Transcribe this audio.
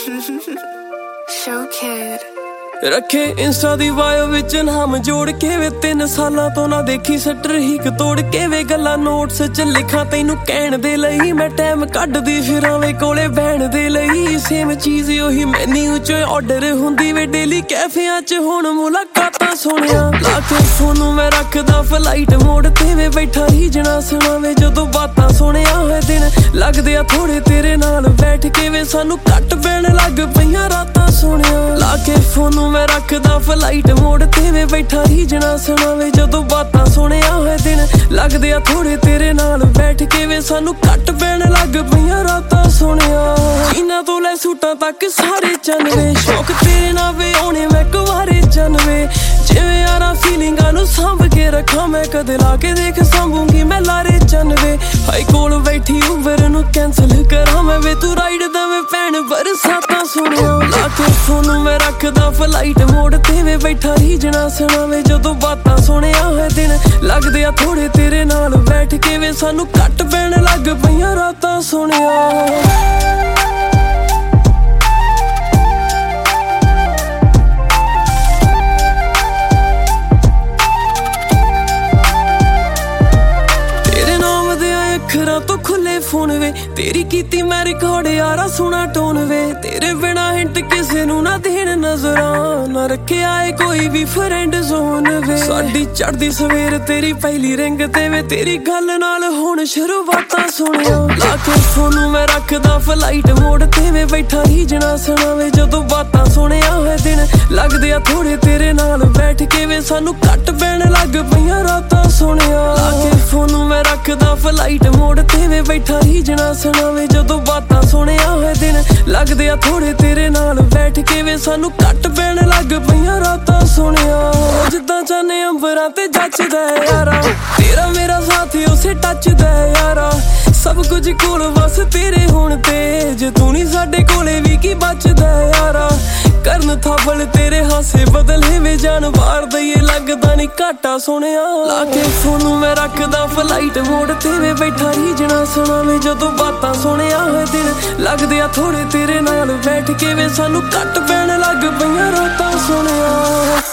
Show Kid रखे insta दी bio विच नाम जोड़ के वे 3 सालां तो ना देखी सटर ही तोड़ के वे गल्ला नोट्स च लिखा तैनू कहण दे लई मैं टाइम कड्डदी फिरां वे कोले बहण दे लई सेम चीज़ ओही मेन्यू च ऑर्डर हुंदी वे डेली कैफियां च हुण मुलाकातां सोहणिया लाके फोन मैं रखदा फ्लाइट मोड ते वे बैठा रीजना सुणावे जदों बातां सोहणिया होए दिन लगदे आ थोड़े तेरे नाल बैठ के वे सानू घट पैण लग पईयां रातां सोहणिया लाके फोन मैं रखदा फ्लाइट मोड ते वे बैठा रीजना सुणावे जदों बातां सोहणिया होए दिन लगदे आ थोड़े तेरे नाल बैठ के वे सानू घट पैण लग पईयां रातां सोहणिया इन्हां तो लै सूटां तक सारे चनवे शौक तेरे नाल वे आउणे मैं कुवारे चनवे जिवें यारां फीलिंगां नू सांभ के रखां मैं कदे ला के देख सांभूंगी मैं लारे चनवे हाई कोल बैठी उबर नू कैंसल करां मैं वे तू राइड देवें भैण बरसातां सोहणिया लाके फोन मैं रखदा फ्लाइट मोड ते वे बैठा रीजना सुणावे जदों बातां सोहणिया होए दिन लगदे आ थोड़े तेरे नाल बैठ के वे सानू घट पैण लग पईयां रातां सोहणिया तो खुले फोन वे तेरी कीती मैं रिकॉर्ड यारा सुना टोन वे तेरे बिना हिंट किसे नू ना देण नजरां ना रखे आए कोई भी फ्रेंड जोन वे साडी चढ़दी सवेर तेरी पहली रिंग ते वे तेरी गल नाल हुण शुरुआतां सोहणिया लाके फोन मैं रखदा फ्लाइट मोड ते वे बैठा रीजना सुणावे जदों बातां सोहणिया होए दिन लगदे आ थोड़े तेरे नाल बैठ के वे सानू घट पैण लग पईयां रातां सोहणिया लाके फोन मैं रखदा फ्लाइट मोड ते वे बैठा रीजना सुणावे जदों बातां सोहणिया होए दिन लगदे आ थोड़े तेरे नाल बैठ के वे सानू घट पैण लग पईयां रातां सोहणिया जिद्दां चाहने अंबरां ते जचदा यारा तेरा मेरा साथ उसे टचदा यारा सब कुछ कोल बस तेरे होण ते जे तू नहीं साडे कोले भी की बचदा यारा करन थाबल तेरे हासे बदले वे जान बार दईए लगदा नहीं घाटा सोहणिया लाके फोन मैं रखदा फ्लाइट मोड ते वे बैठा रीजना सुणावे जदों बातां सोहणिया होए दिन लगदे आ थोड़े तेरे नाल बैठ के वे सानू घट पैण लग पईयां रातां सोहणिया।